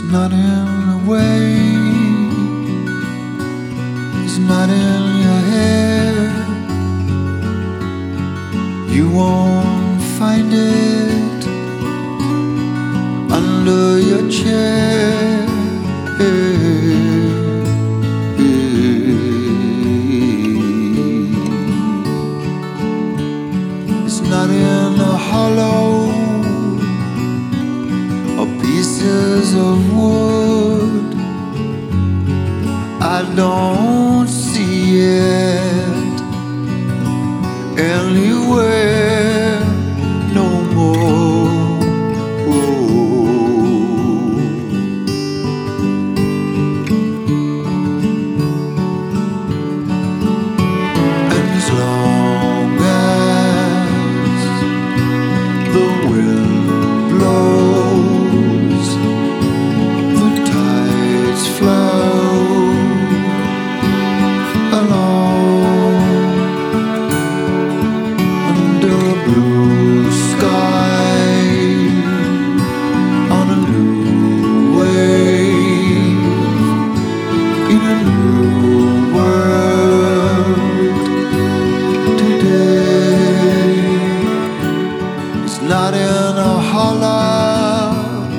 not in the way, it's not in your head. You won't find it under your chair. It's not in the hollow or pieces of wood. I don't see it anywhere no more. And as long as the wind blows, the tides flow along under a blue sky, on a new wave, in a new world today. It's not in a hollow,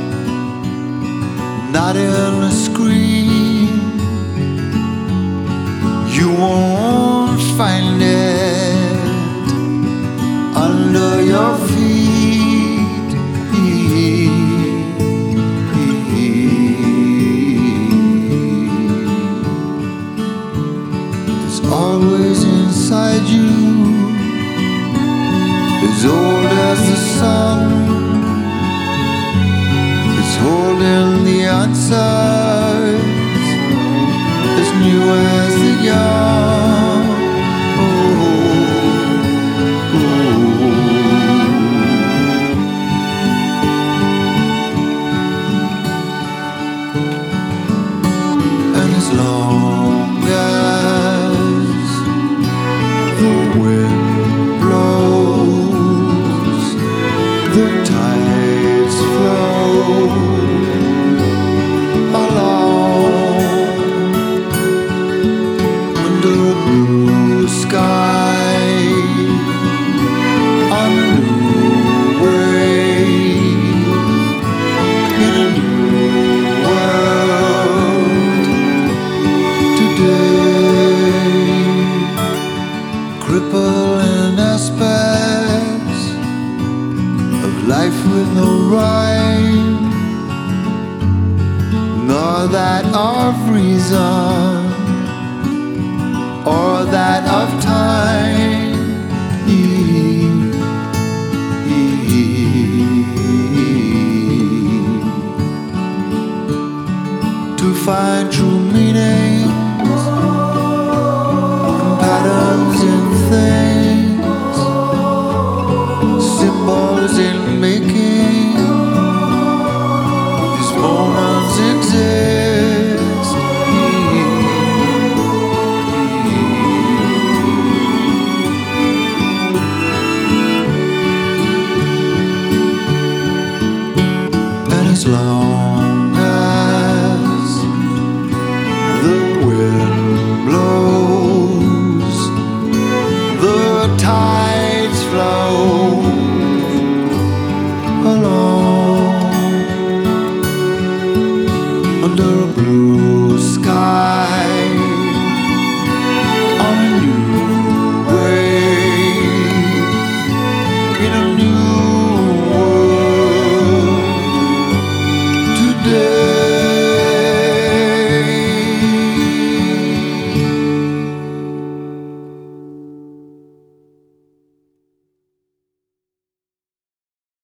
not in a screen. You won't find it under your feet. It's always inside you, as old as the sun. It's holding the answers, as new as the young. And as long as the wind blows, the tides flow along under a blue sky, on a new wave, in a new world today. Crippling aspects of life with no rhyme, nor that of reason or that of time. To find true meanings and patterns in things, symbols in making, these moments exist. And as long as the wind blows, the tides flow along under a blue sky,